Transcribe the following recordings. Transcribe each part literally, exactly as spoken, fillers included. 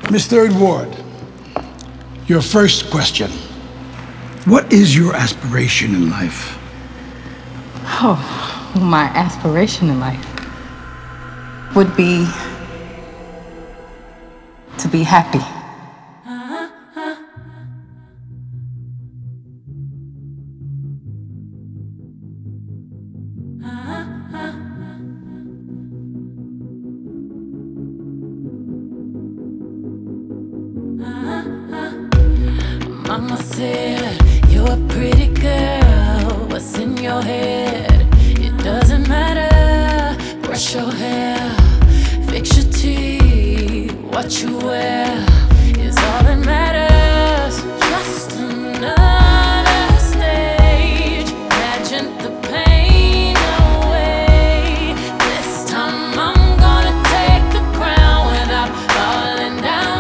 Miss Third Ward, your first question. What is your aspiration in life? Oh, my aspiration in life would be to be happy. Mama said, you're a pretty girl. What's in your head? It doesn't matter. Brush your hair, fix your teeth. What you wear is all that matters. Just another stage. Pageant the pain away. This time I'm gonna take the crown without falling down.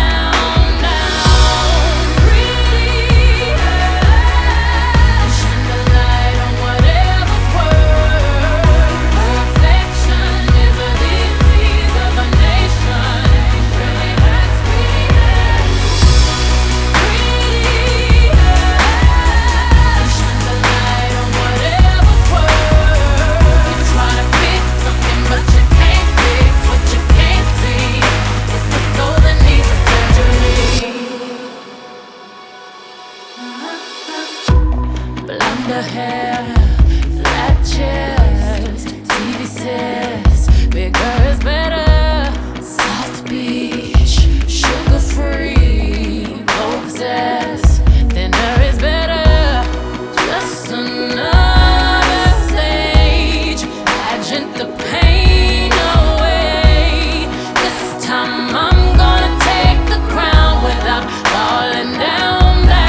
Blonde hair, flat chest, T V says bigger is better. South Beach, sugar free, Vogue says thinner is better. Just another stage, pageant the pain away. This time I'm gonna take the crown without falling down.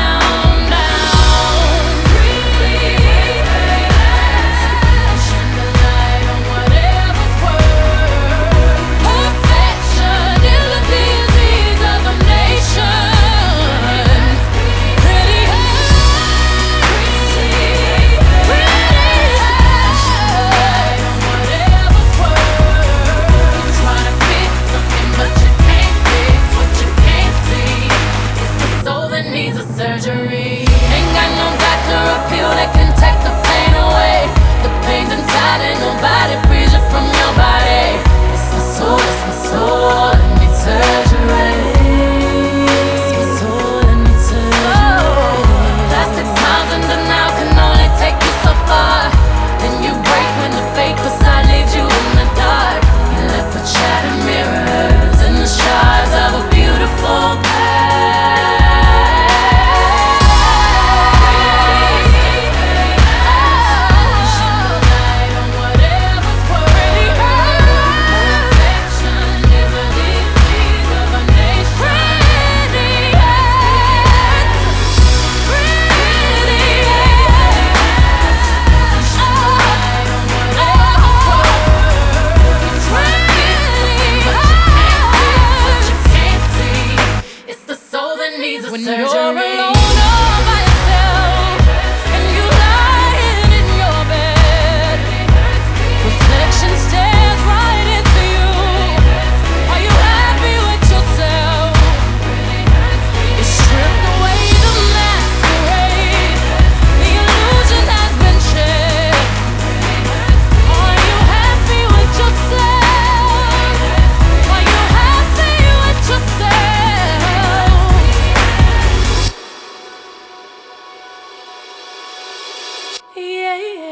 Surgery. Ain't got no doctor or pill that can take the pain away. The pain's inside and nobody frees you from your body. It's my soul, it's my soul, it needs surgery. It's my soul, it needs surgery. Plastic smiles and denial can only take you so far. Then you break when the fake facade leaves you in the dark. You're left with shattered mirrors and the shards of a beautiful past. When you're alone all by yourself and you lying in your bed, reflection stares right into you. Are you happy with yourself? You stripped away the masquerade, the illusion has been shed. Are you happy with yourself? Are you happy with yourself? Yeah, yeah.